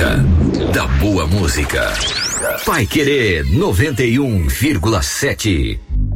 Época da boa música. Paiquerê 91,7.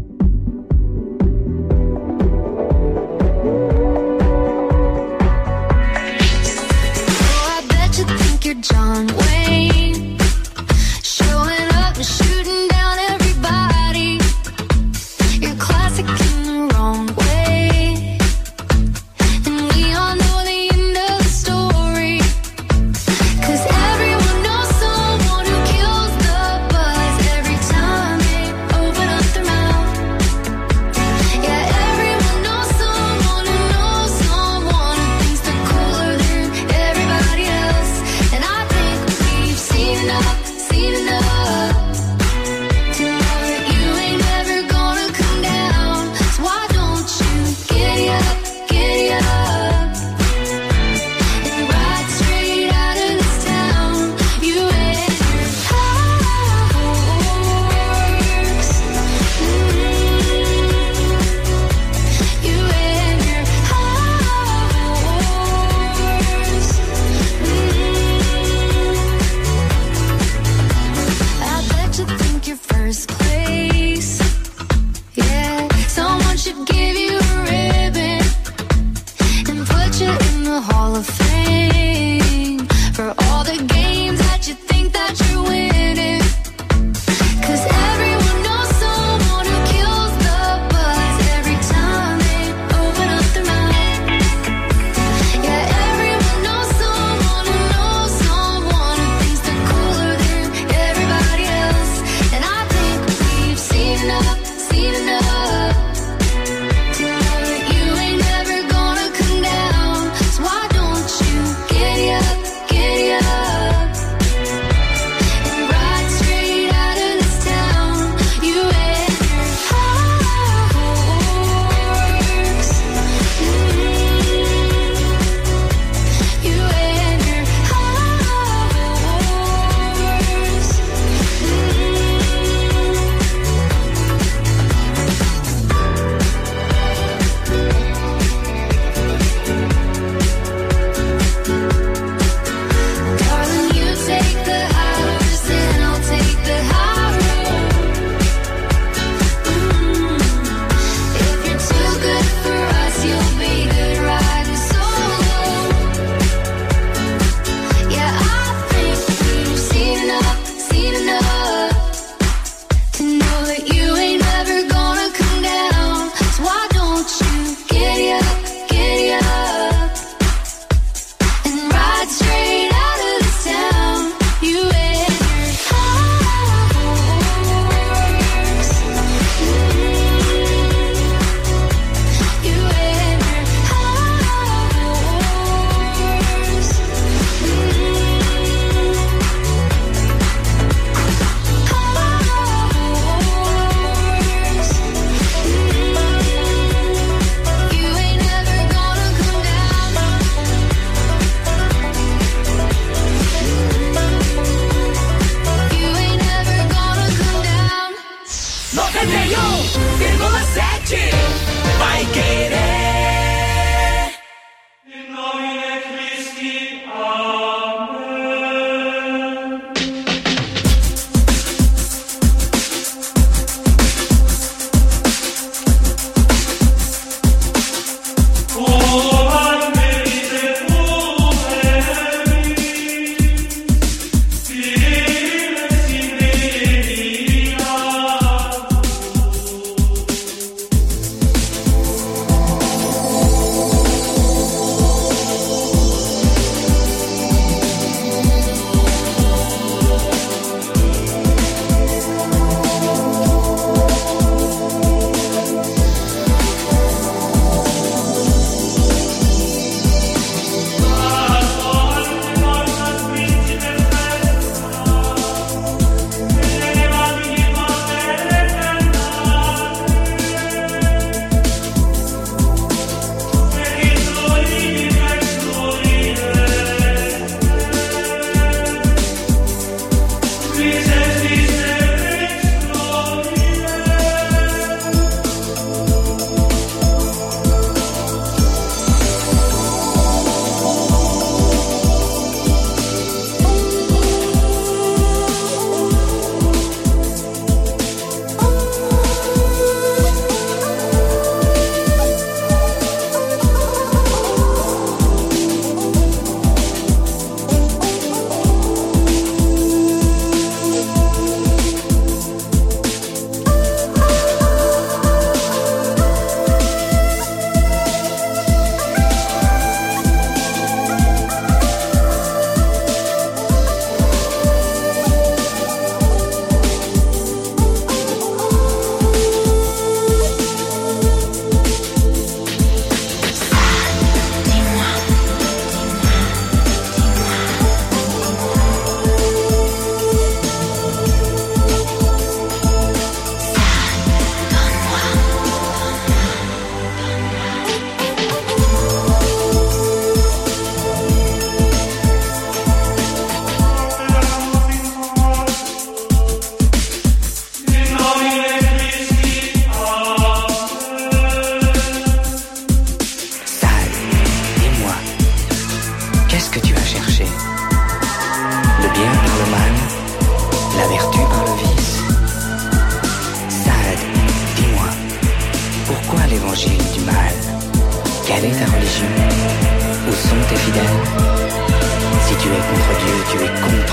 John Wayne, showing up and shooting down everybody. You're classic in the wrong way, and we all know the end of the story. 'Cause everyone knows someone who kills the buzz every time they open up their mouth. Yeah, everyone knows someone who knows someone who thinks they're cooler than everybody else. And I think we've seen enough to know that you ain't never gonna come down. So why don't you giddy up and ride straight out of this town? You and your horse, you and your horse. I bet you think you're first place. Yeah, someone should give you a ribbon and put you in the Hall of Fame for all the games that you think that you're winning. 'Cause everyone knows someone who kills the buzz every time they open up their mouth. Yeah, everyone knows someone who knows someone who thinks they're cooler than everybody else. And I think we've seen enough to know that you ain't never gonna come down. So why don't you giddy up and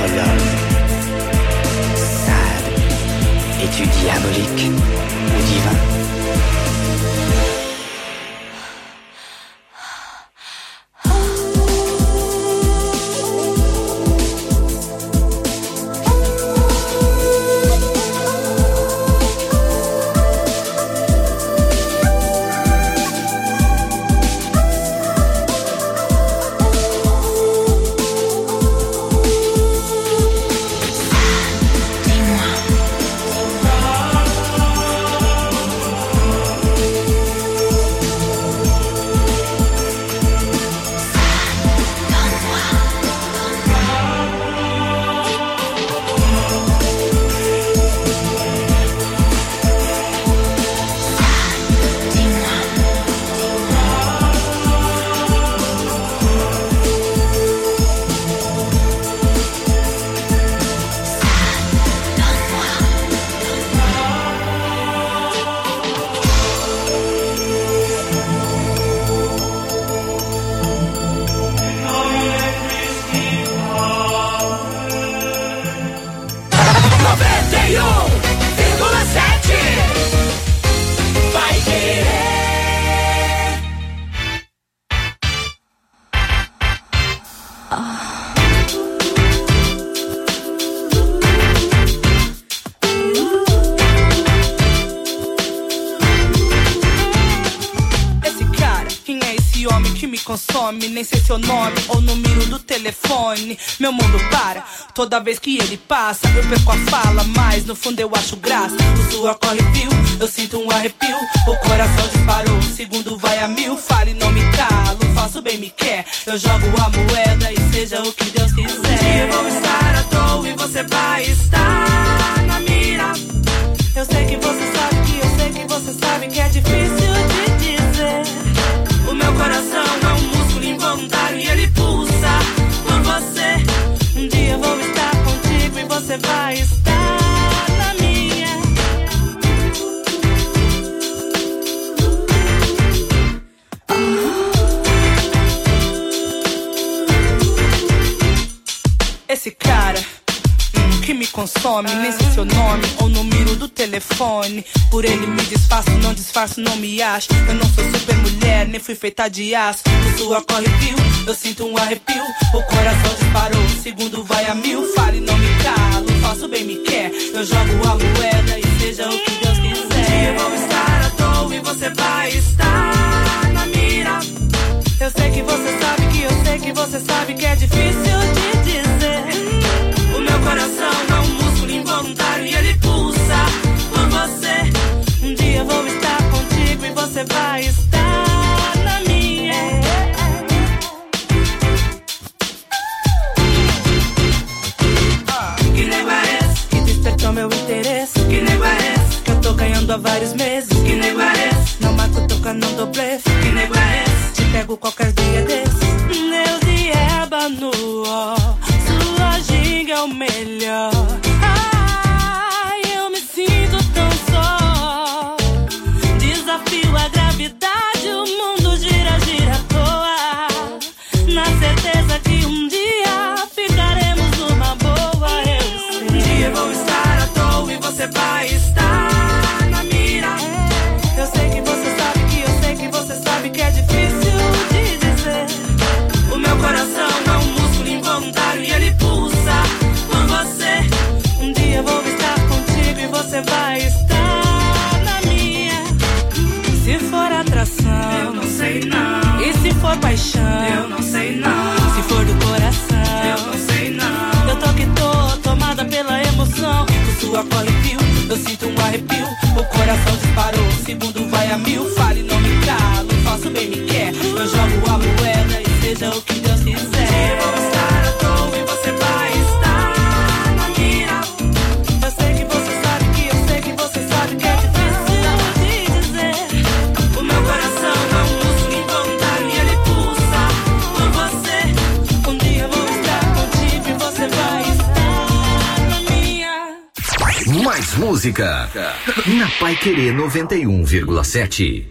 entre l'homme. Sade, es-tu diabolique ou divin? Nem sei seu nome ou número do telefone. Meu mundo para, toda vez que ele passa eu perco a fala, mas no fundo eu acho graça. O suor corre fio, eu sinto um arrepio. O coração disparou, o segundo vai a mil. Fale, não me calo, faço bem me quer. Eu jogo a moeda e seja o que Deus quiser. Um dia eu vou estar à toa e você vai estar na mira. Eu sei que você sabe que eu sei que você sabe que é difícil de dizer. O meu coração é um músculo involuntário e ele pulsa por você. Um dia eu vou estar contigo e você vai estar na minha. Esse cara que me consome, nem sei seu nome ou número do telefone. Por ele me disfarço, não disfarço, não me acho. Eu não sou super mulher, nem fui feita de aço. O suor corre fio, eu sinto um arrepio. O coração disparou, o segundo vai a mil. Fale, não me calo, faço bem me quer. Eu jogo a moeda e seja o que Deus quiser. Um dia eu vou estar à toa e você vai estar na mira. Eu sei que você sabe que eu sei que você sabe que é difícil de dizer. O meu coração é um músculo involuntário e ele pulsa por você. Um dia eu vou estar contigo e você vai estar na minha. Que nego é esse que despertou meu interesse? Que nego é esse que eu tô ganhando há vários meses? Que nego é esse? Não mato, toca, não dou blefe. Que nego é esse? Te pego qualquer dia desses. Deus de ébano, sua ginga é o melhor. Ai, eu me sinto tão só. Desafio a gravidade, o mundo gira, gira à toa. Na certeza que um dia ficaremos numa boa, eu sei. Um dia eu vou estar à toa e você vai estar na mira. Eu sei que você sabe que eu sei que você sabe que é difícil de dizer. O meu coração é um músculo involuntário e ele pulsa por você. Um dia eu vou estar contigo e você vai estar na minha. Se for atração, eu não sei não. E se for paixão, eu não sei não. Se for do coração, eu não sei não. Eu tô que tô tomada pela emoção. O suor corre fio, eu sinto um arrepio. O coração disparou, o segundo vai a mil. Fale, não me calo, faço bem me quer. Eu jogo a moeda e seja o que Deus quiser. Eu vou estar à toa e você vai estar na mira. Eu sei que você sabe que eu sei que você sabe que é difícil de dizer. O meu coração é um músculo involuntário e ele pulsa por você. Um dia eu vou estar contigo e você vai estar na minha. Mais música na Pai Querer 91,7.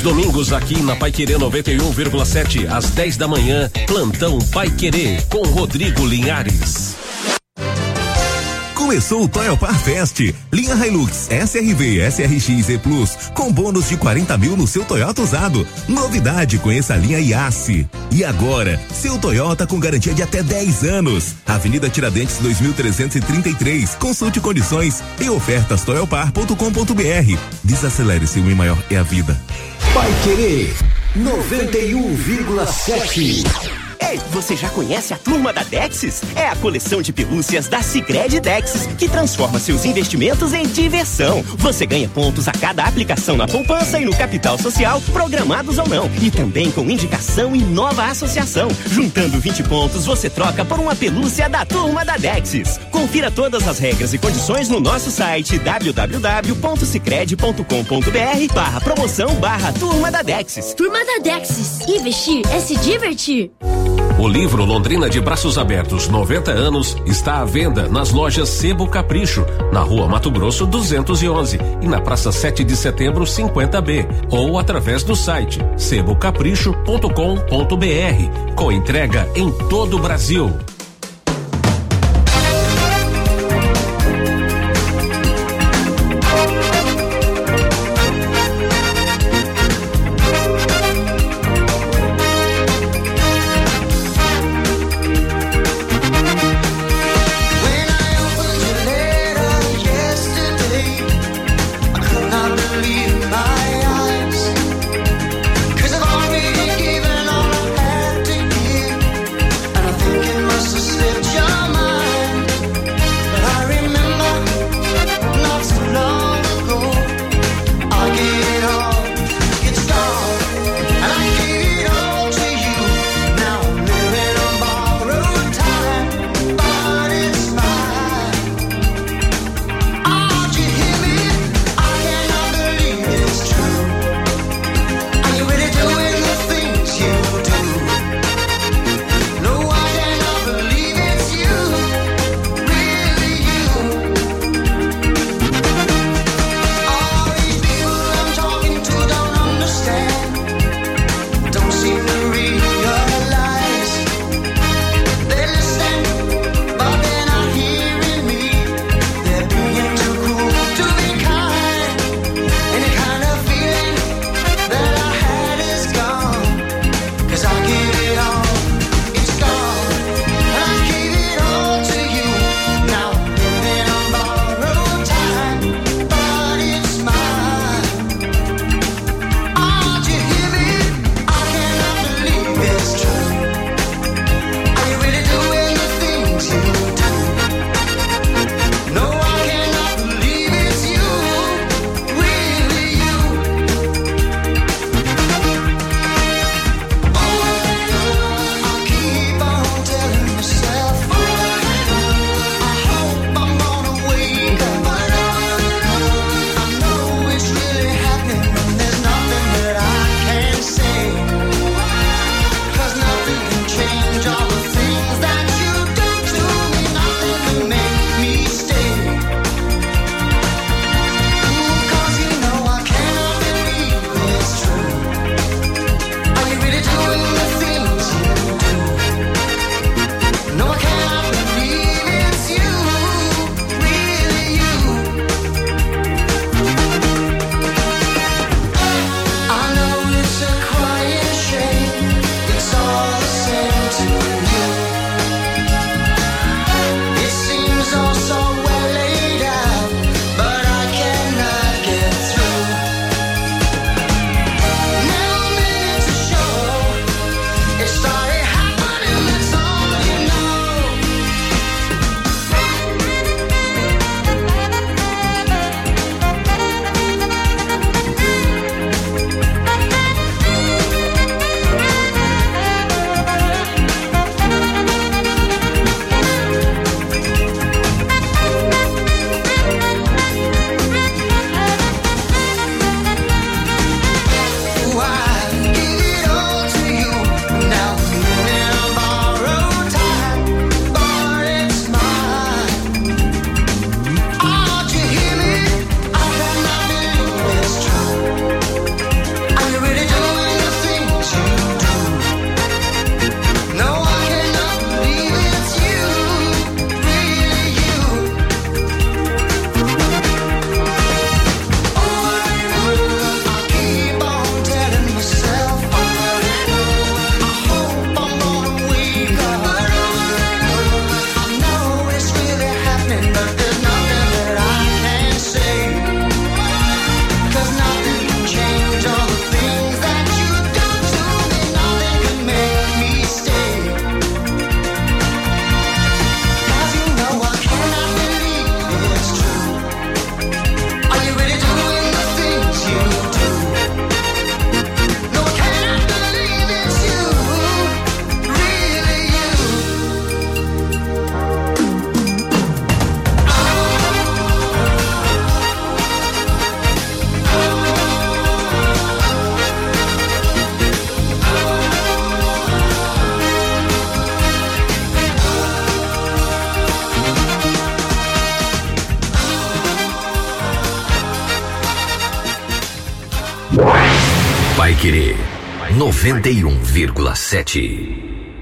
domingos aqui na Paiquerê 91,7 às 10 da manhã, Plantão Paiquerê com Rodrigo Linhares. Começou o Toyopar Fest. Linha Hilux, SRV, SRX e Plus com bônus de 40 mil no seu Toyota usado. Novidade, conheça a linha Yasse. E agora, seu Toyota com garantia de até 10 anos. Avenida Tiradentes 2333. Consulte condições e ofertas toyopar.com.br. Desacelere, seu maior é a vida. Paiquerê 91,7. Ei, você já conhece a turma da Dexis? É a coleção de pelúcias da Sicredi Dexis, que transforma seus investimentos em diversão. Você ganha pontos a cada aplicação na poupança e no capital social, programados ou não. E também com indicação e nova associação. Juntando 20 pontos, você troca por uma pelúcia da turma da Dexis. Confira todas as regras e condições no nosso site www.sicredi.com.br/promoção/turma da Dexis. Turma da Dexis. Investir é se divertir. O livro Londrina de Braços Abertos 90 anos está à venda nas lojas Sebo Capricho, na Rua Mato Grosso 211 e na Praça 7 de Setembro 50B, ou através do site sebocapricho.com.br, com entrega em todo o Brasil. Myself Querer 91,7.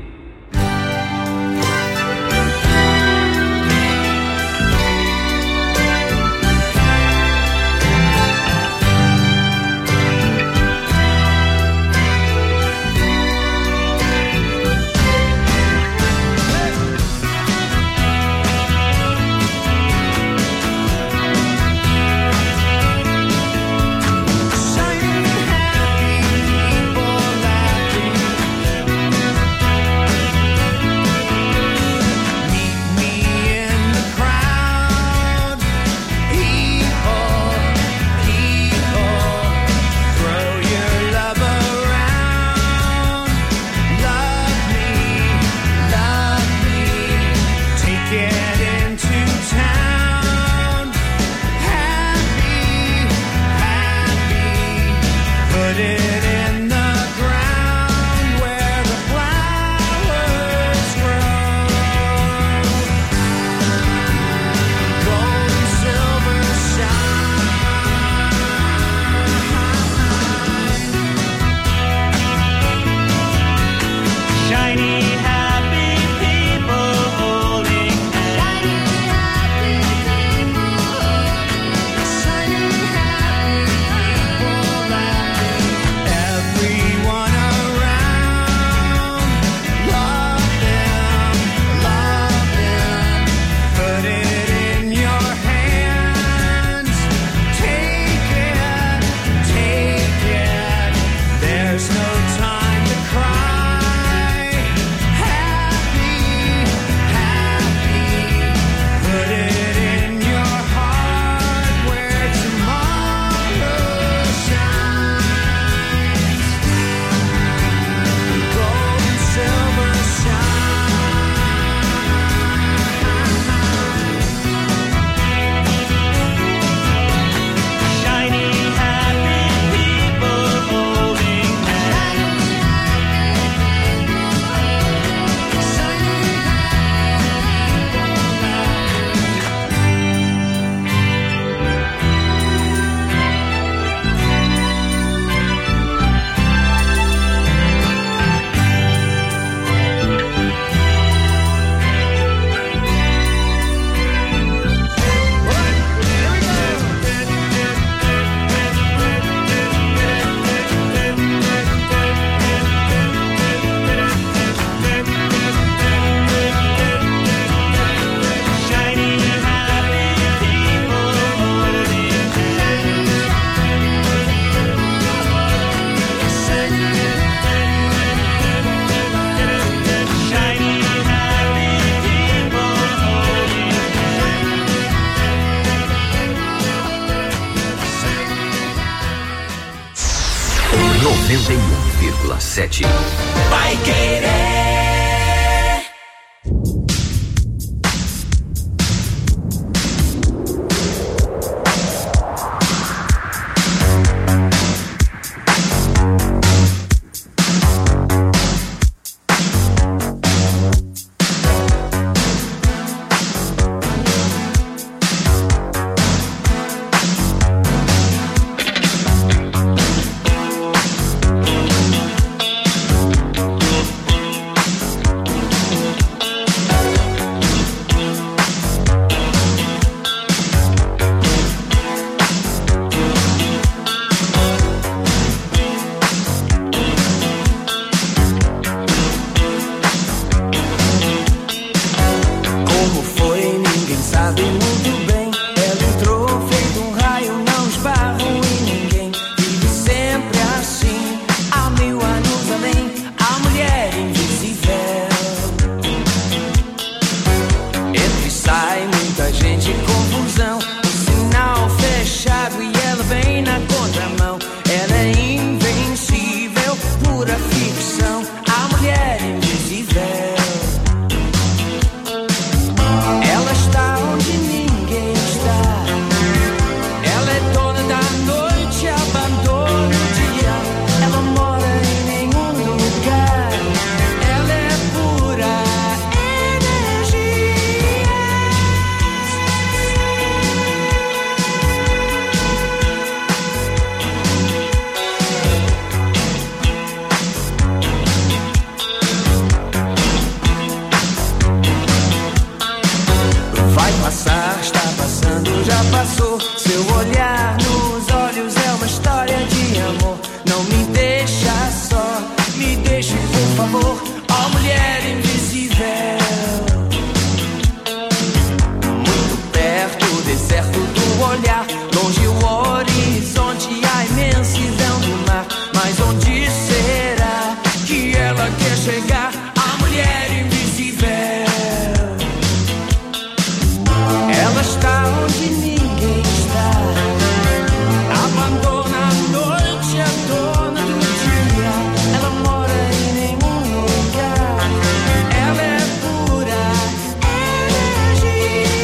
Vai Querer. mulher invisível. Ela está onde ninguém está. Abandona a noite, a dona do dia. Ela mora em nenhum lugar. Ela é pura energia.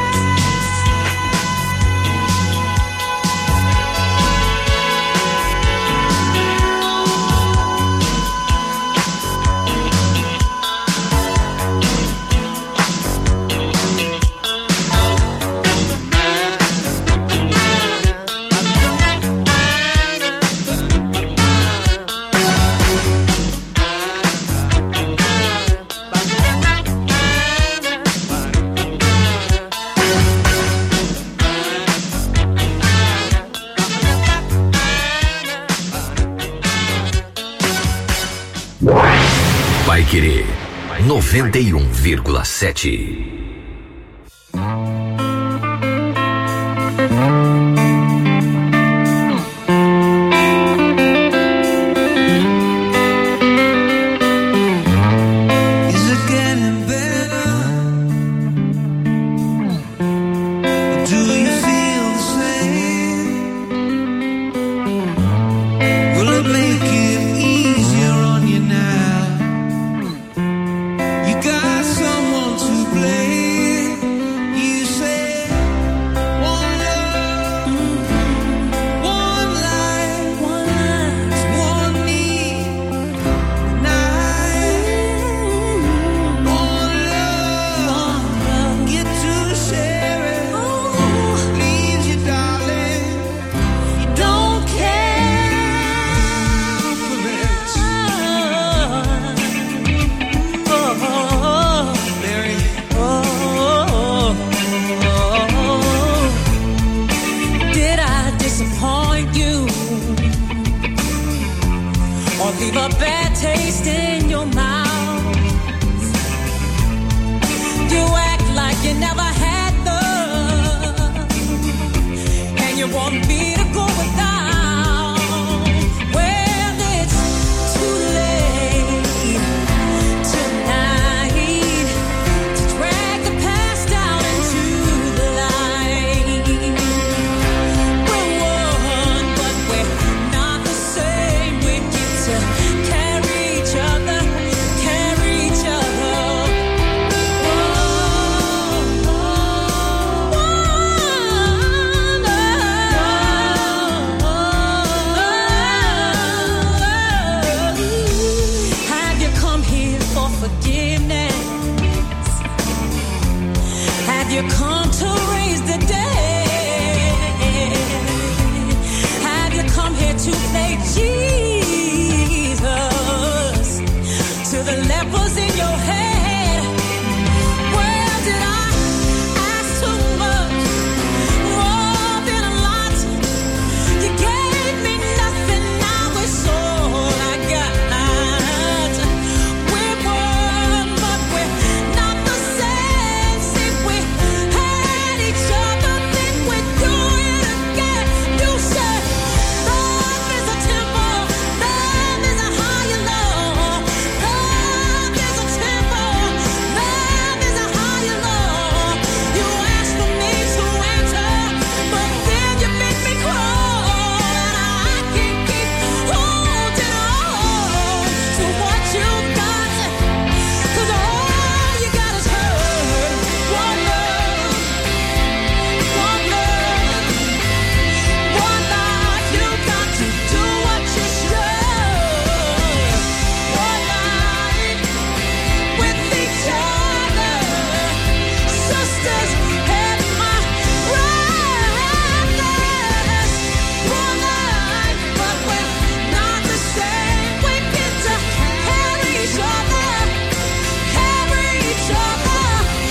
Paiquerê 91,7. Leave a bad taste in your mouth. You act like you never had love, and you want me to go without. Well, it's too late tonight to drag the past down into the light. We're one, but we're not the same. We get to carry each other, carry each other. Have you come here for forgiveness? Have you come to raise the dead? Have you come here to play Jesus to the lepers in your head? Well, did I ask too much? More than a lot. You gave me nothing, now it's all I got. We're one, but we're not the same. See, we had each other, think we'd do it again. You said love is a temple, love is a higher law. Love is a temple, love is a higher law. You asked for me to enter, but then you make me crawl, and I can't keep holding on to what you got, 'cause all you got is hurt. One love, one love, one life. You got to do what you should. One life with each other, sisters and my brothers. One life, but we're not the same. We get to carry each other, carry each other.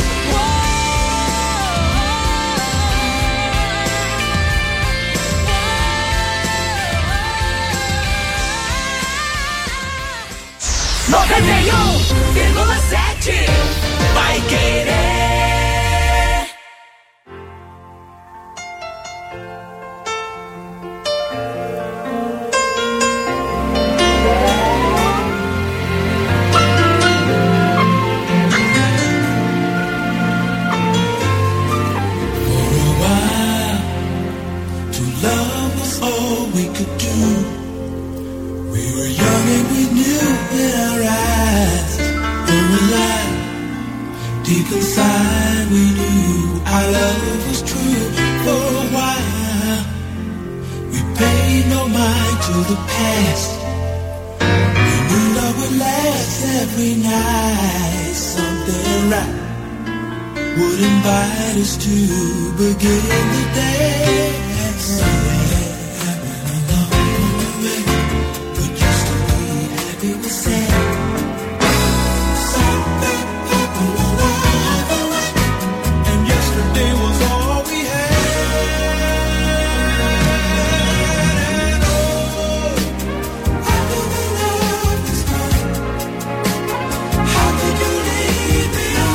Whoa. 91,7 vai querer. Deep inside we knew our love was true. For a while we paid no mind to the past. We knew love would last every night. Something right would invite us to begin the day. Something happened along the way. We used to be happy with sad. Something happened along the way, and yesterday was all we had. And oh, after the love is gone, how could you leave me on?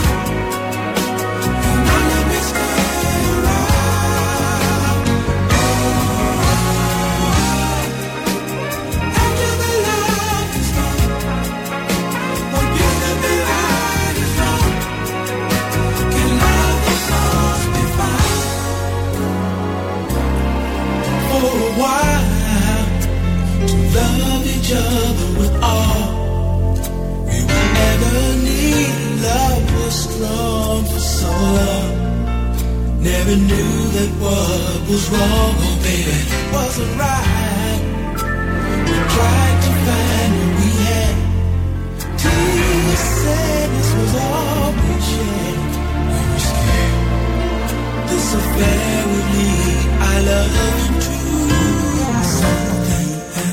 Love each other with all we would ever need. Love was strong for so long. Never knew that what was wrong, oh baby, wasn't right. We tried to find what we had. Tears, sadness was all we shared. We were scared this affair would lead our love into something.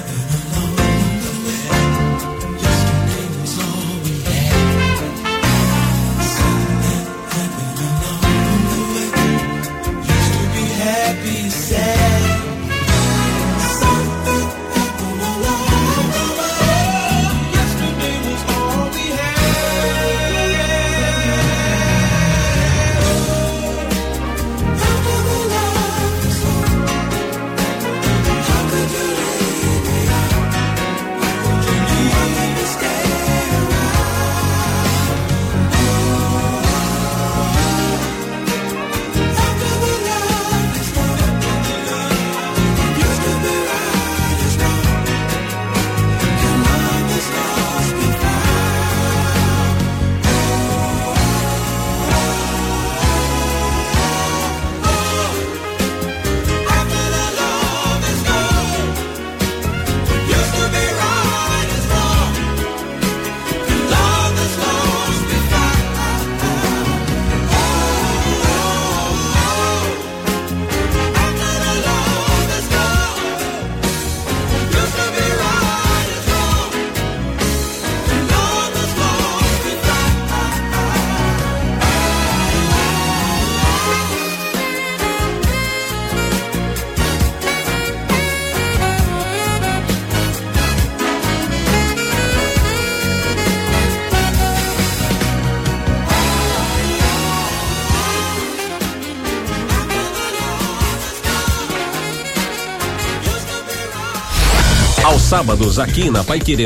Aos sábados, aqui na Paiquerê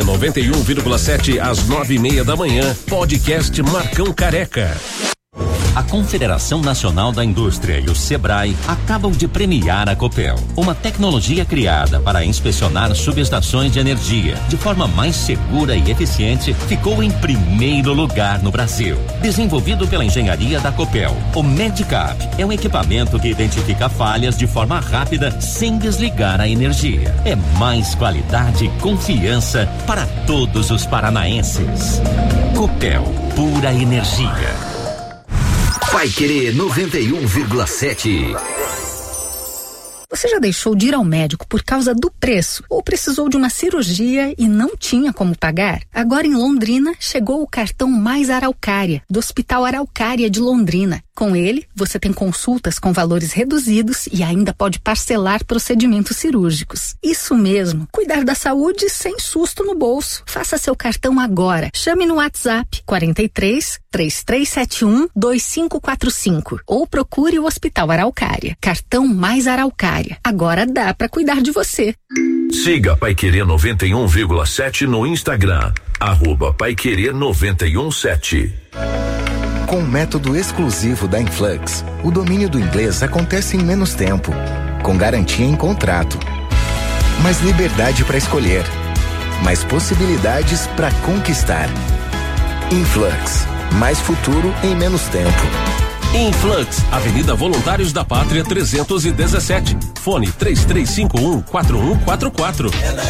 91,7 às 9:30 da manhã, podcast Marcão Careca. A Confederação Nacional da Indústria e o Sebrae acabam de premiar a Copel, uma tecnologia criada para inspecionar subestações de energia de forma mais segura e eficiente, ficou em primeiro lugar no Brasil. Desenvolvido pela engenharia da Copel, o Medicap é um equipamento que identifica falhas de forma rápida sem desligar a energia. É mais qualidade e confiança para todos os paranaenses. Copel, pura energia. Paiquerê 91,7. Você já deixou de ir ao médico por causa do preço ou precisou de uma cirurgia e não tinha como pagar? Agora em Londrina chegou o cartão Mais Araucária, do Hospital Araucária de Londrina. Com ele, você tem consultas com valores reduzidos e ainda pode parcelar procedimentos cirúrgicos. Isso mesmo, cuidar da saúde sem susto no bolso. Faça seu cartão agora. Chame no WhatsApp 43 3371 2545 ou procure o Hospital Araucária. Cartão Mais Araucária. Agora dá para cuidar de você. Siga Paiquerê 91,7 no Instagram, @Paiquerê 91,7. Com o método exclusivo da Influx, o domínio do inglês acontece em menos tempo, com garantia em contrato. Mais liberdade para escolher, mais possibilidades para conquistar. Influx, Mais futuro em menos tempo. Influx, Avenida Voluntários da Pátria 317. Fone 3351-4144.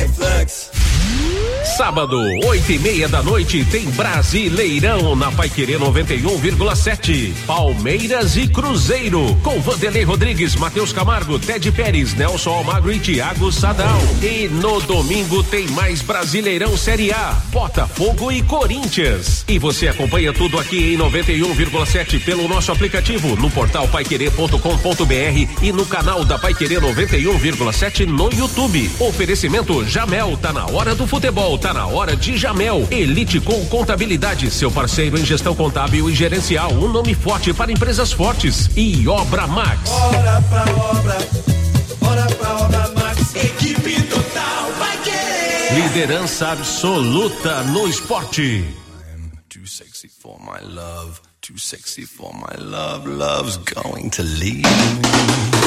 Sábado, 8:30 da noite, tem Brasileirão na Paiquerê 91,7. Palmeiras e Cruzeiro, com Vanderlei Rodrigues, Matheus Camargo, Ted Pérez, Nelson Almagro e Thiago Sadal. E no domingo tem mais Brasileirão Série A, Botafogo e Corinthians. E você acompanha tudo aqui em 91,7 pelo nosso aplicativo, no portal paiquerê.com.br e no canal da Paiquerê 91,7 no YouTube. Oferecimento Jamel, tá na hora do futebol. Tá na hora de Jamel, Elite com Contabilidade, seu parceiro em gestão contábil e gerencial, um nome forte para empresas fortes. E Obra Max. Bora pra Obra Max, equipe total vai querer. Liderança absoluta no esporte. Too sexy for my love, too sexy for my love, love's going to leave me.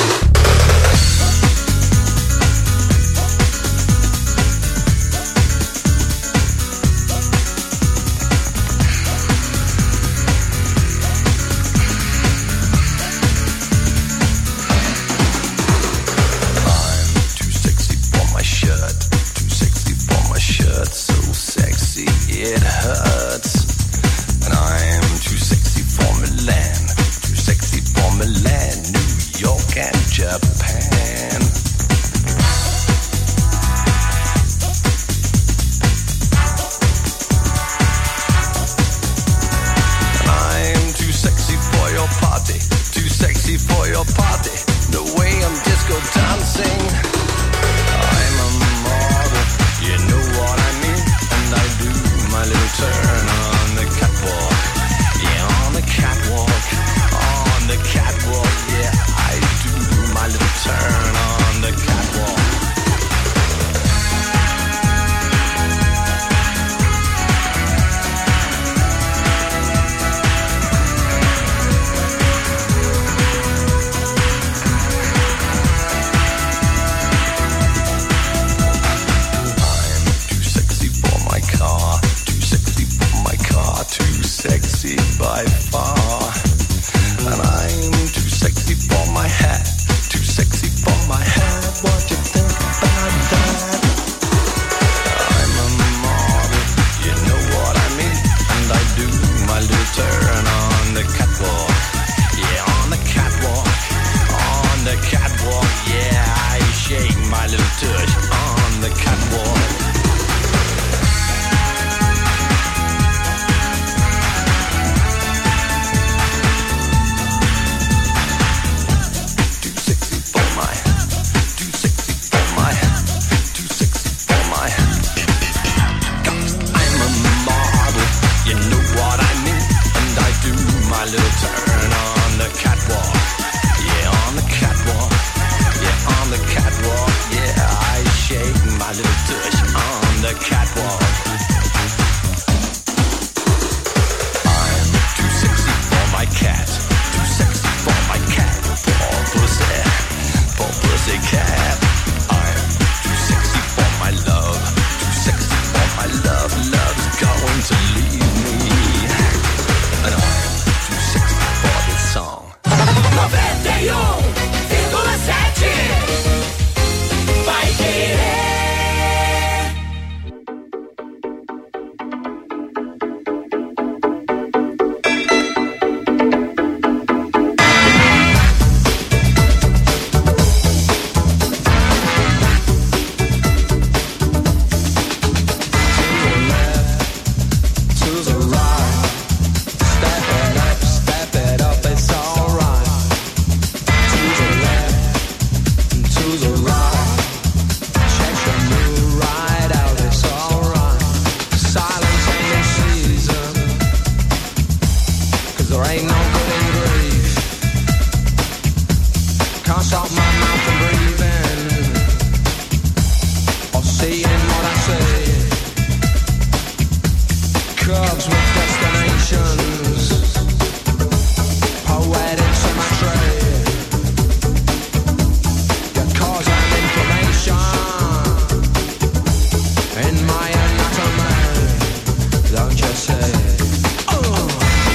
It hurts, and I'm too sexy for Milan, too sexy for Milan, New York and Japan. And I'm too sexy for your party, too sexy for your party, the way I'm disco dancing. I'm a model, you know what I mean, and I do my little turn on the catwalk, yeah, on the catwalk, on the catwalk, yeah, I do my little turn on the catwalk. Sexy by far, and I'm too sexy for my hat, too sexy for my hat. What you think about that? I'm a model, you know what I mean, and I do my little turn on the catwalk, yeah, on the catwalk, on the catwalk, yeah, I shake my little tush on the catwalk. Little turn on the catwalk, yeah, on the catwalk, yeah, on the catwalk, yeah, I shake my little tush on the catwalk. I'm too sexy for my cat, too sexy for my cat, poor pussy cat. I'm too sexy for my love, too sexy for my love, love's going to leave me, and I'm song. 91,7 vai querer. In my anatomy, don't you say, oh.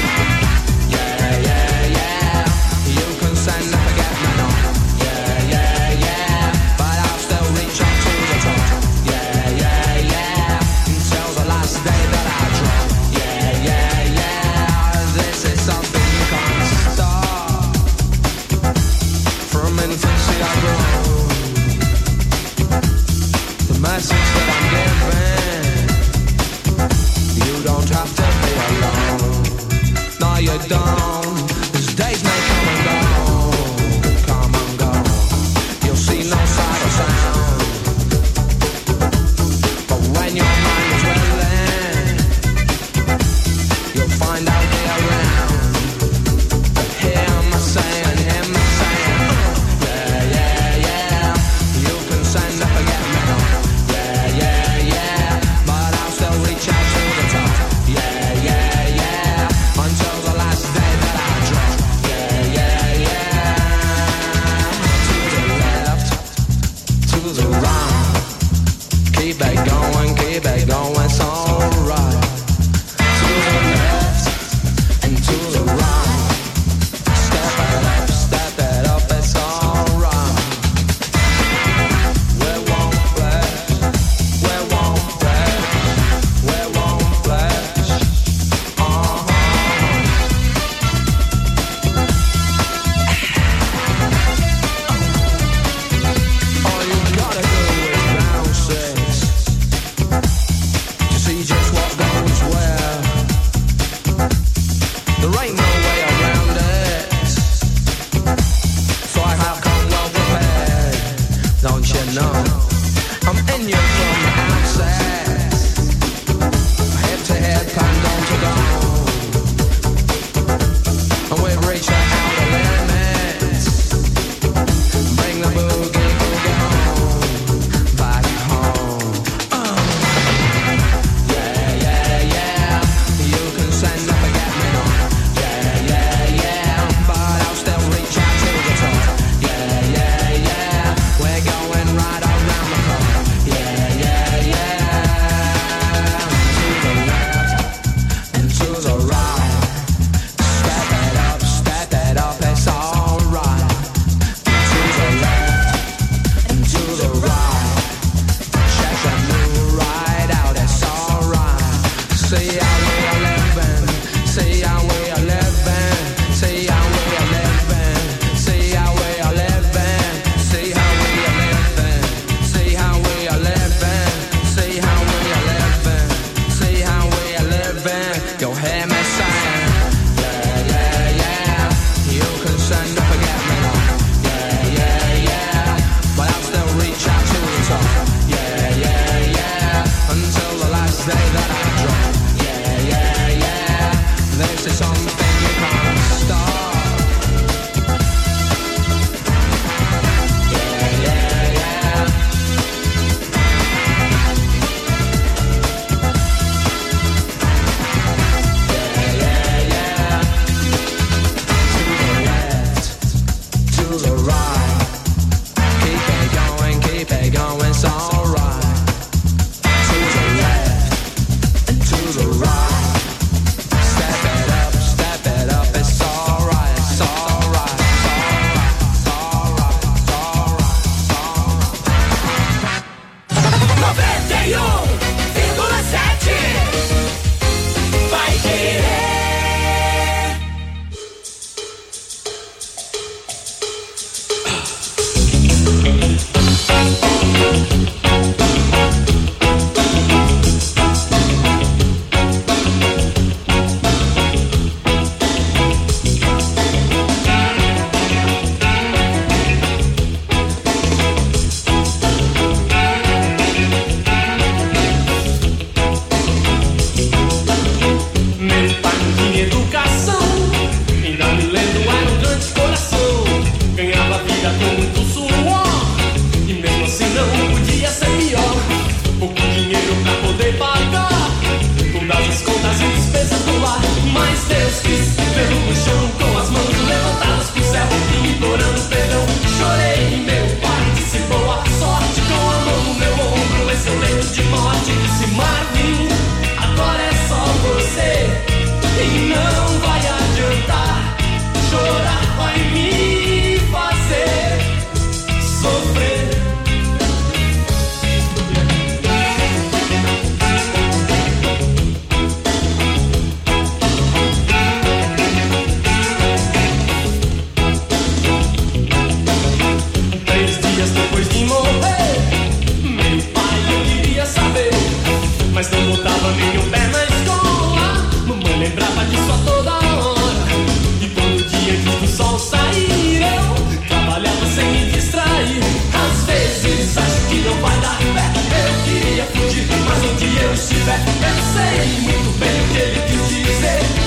estiver, eu sei muito bem o que ele quis dizer.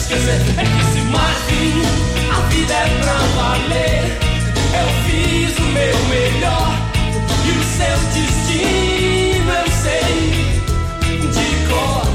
esquecer. É que se Marvin, a vida é pra valer. Eu fiz o meu melhor e o seu destino eu sei de cor.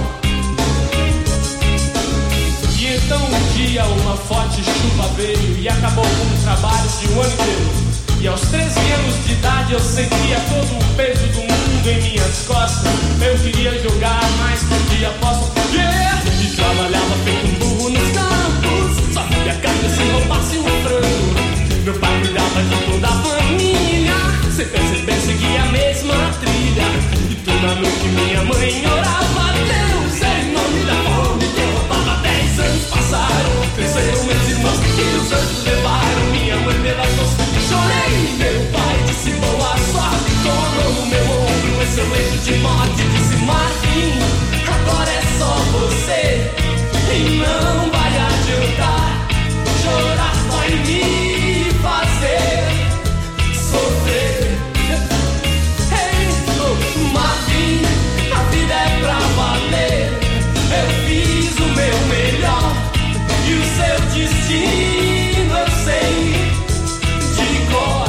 E então um dia uma forte chuva veio e acabou com o trabalho de um ano inteiro. E aos 13 anos de idade eu sentia todo o peso do mundo em minhas costas. Eu queria jogar, mas podia posso. E trabalhava feito um burro nos campos. Só via carne se roubasse um frango. Meu pai cuidava de toda a família. Sem perceber seguia a mesma trilha. E toda noite minha mãe orava a Deus em nome da fome que eu roubava. 10 anos passaram, cresceram meus irmãos e os anjos levaram minha mãe pelas mãos. Chorei, meu pai disse boa sorte. Tomou no meu ombro esse leito de morte. Disse Marvin, agora é só você. E não vai adiantar, chorar vai me fazer sofrer. Hey, oh, Marvin, a vida é pra valer. Eu fiz o meu melhor e o seu destino eu sei de cor.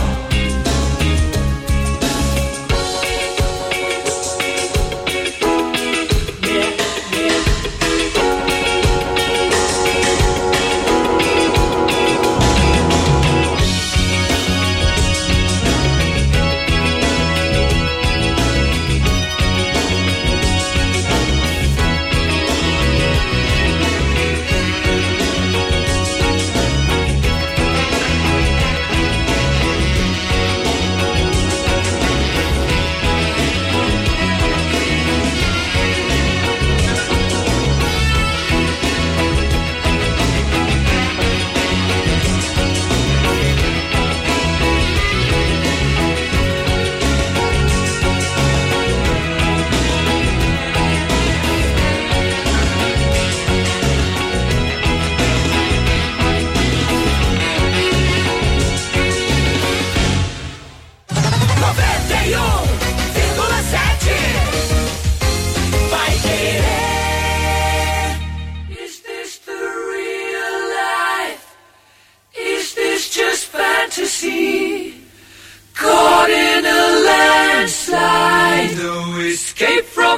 Caught in a landslide, no escape from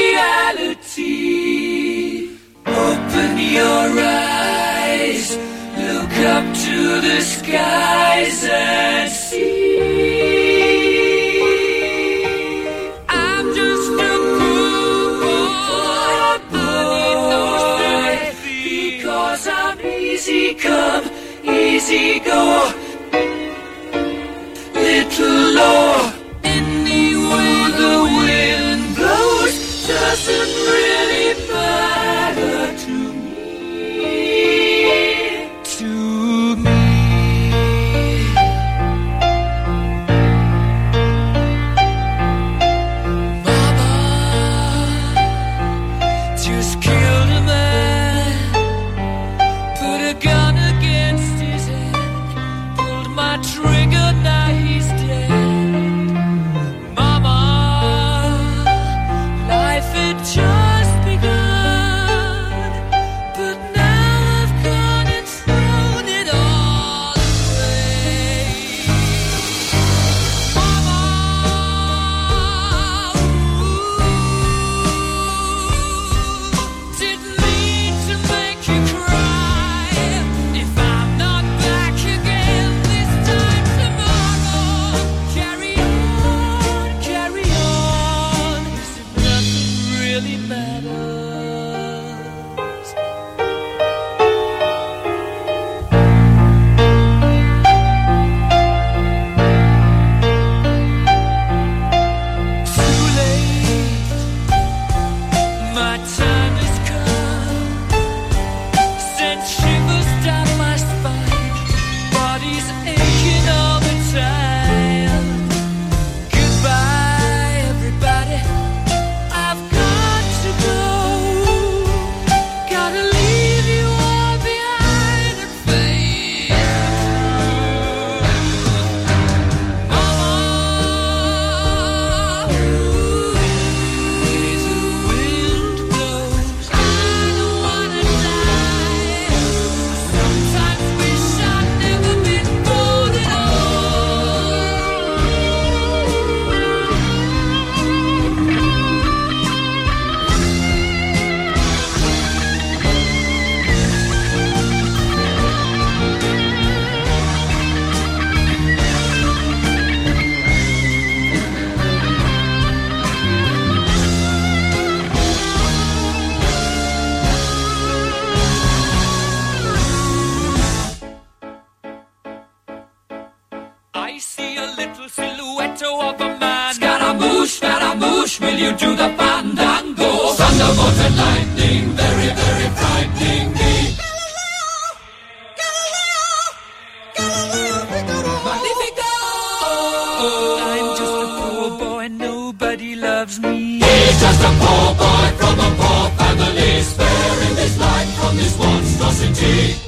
reality. Open your eyes, look up to the skies and see. I'm just a poor boy, because I'm easy come, easy go. Little Lord, anywhere the wind blows doesn't really matter to me. To me. Mama just killed a man, put a gun against his head, pulled my trigger, now he's dead. Mama, life had just begun, but now I've gone and thrown it all away. Mama, didn't mean to make you cry. much will you do the fandango? Thunderbolt and lightning, very, very frightening me. Magnifico! I'm just a poor boy, nobody loves me. He's just a poor boy from a poor family, sparing his life from this monstrosity.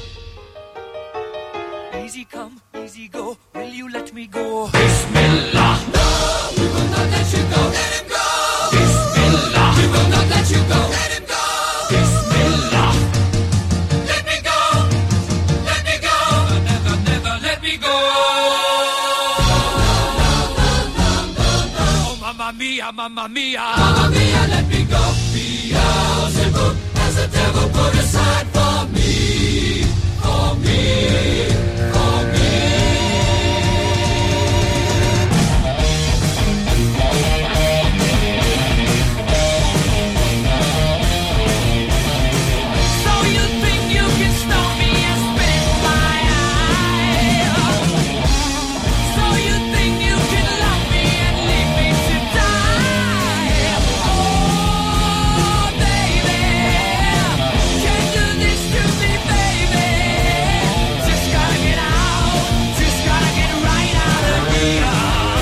Easy come, easy go, will you let me go? Bismillah! No, we will not let you go. Let him go! Bismillah! We will not let you go. Let him go! Bismillah! Let me go! Let me go! Never, never let me go! Oh, mamma mia, mamma mia! Mamma mia, let me go! Beelzebub has the devil put aside for me, for me, for me. So you think you can stop me and spit my eye? So you think you can love me and leave me to die? Oh, baby, can't do this to me, baby. Just gotta get out, just gotta get right out of here.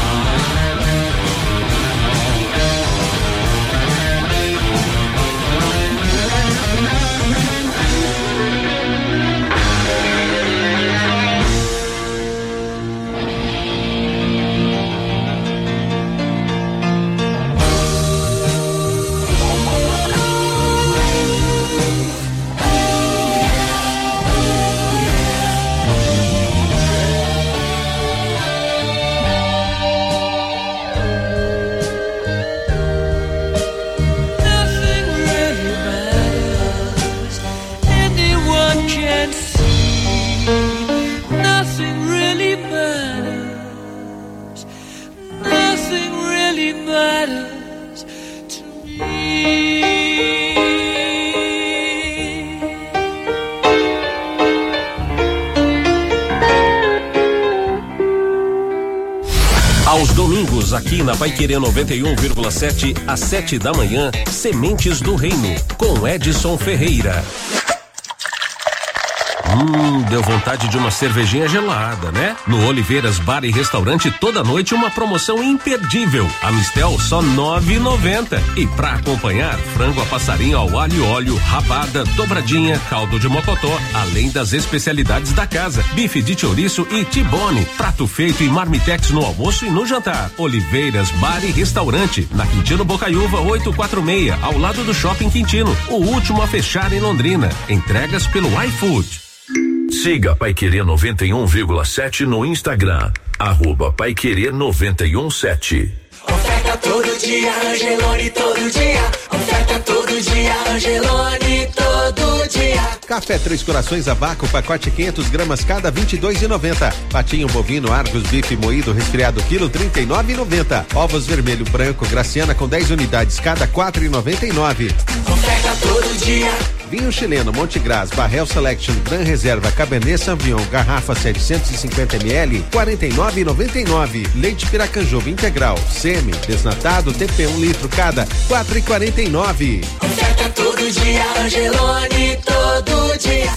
Nothing really matters. Anyone can see. Nothing really matters. Nothing really matters to me. Aos domingos, aqui na Paiquerê 91,7, às 7 da manhã, Sementes do Reino, com Edson Ferreira. Deu vontade de uma cervejinha gelada, né? No Oliveiras Bar e Restaurante, toda noite uma promoção imperdível. A Mistel só R$9,90. E pra acompanhar, frango a passarinho ao alho e óleo, rabada, dobradinha, caldo de mocotó, além das especialidades da casa, bife de chouriço e tibone, prato feito e marmitex no almoço e no jantar. Oliveiras Bar e Restaurante, na Quintino Bocaiúva 846, ao lado do Shopping Quintino, o último a fechar em Londrina. Entregas pelo iFood. Siga Paiquerê 91,7 no Instagram, @Paiquerê 91,7. Oferta todo dia, Angelone todo dia. Oferta todo dia, Angelone todo dia. Café Três Corações a vácuo, pacote 500 gramas cada, R$22,90. Patinho bovino Argos bife moído resfriado quilo, R$39,90. Ovos vermelho branco Graciana com 10 unidades cada, R$4,99. Oferta todo dia. Vinho chileno Montegras Barrel Selection Gran Reserva Cabernet Sauvignon garrafa 750 ml, R$49,99. Leite Piracanjuba integral semi desnatado TP 1 litro cada, R$4,49. Oferta todo dia, Angelone todo dia.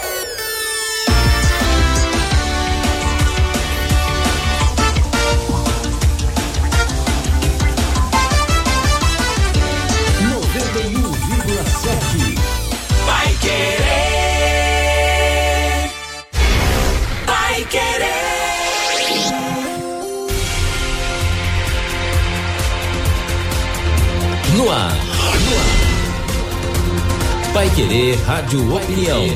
No ar. Paiquerê Rádio Opinião.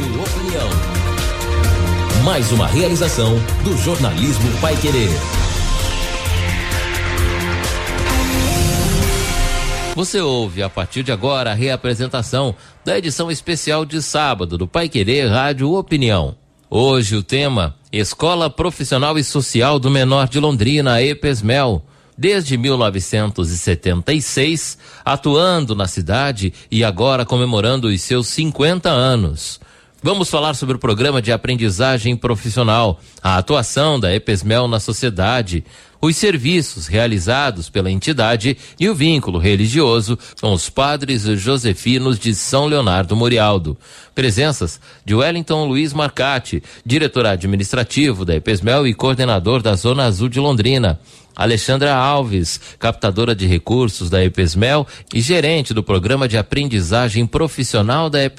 Mais uma realização do jornalismo Paiquerê. Você ouve a partir de agora a reapresentação da edição especial de sábado do Paiquerê Rádio Opinião. Hoje o tema: Escola Profissional e Social do Menor de Londrina, EPESMEL. Desde 1976, atuando na cidade e agora comemorando os seus 50 anos. Vamos falar sobre o programa de aprendizagem profissional, a atuação da EPESMEL na sociedade, os serviços realizados pela entidade e o vínculo religioso com os padres josefinos de São Leonardo Murialdo. Presenças de Wellington Luiz Marcati, diretor administrativo da EPESMEL e coordenador da Zona Azul de Londrina. Alexandra Alves, captadora de recursos da EPESMEL e gerente do programa de aprendizagem profissional da EPESMEL.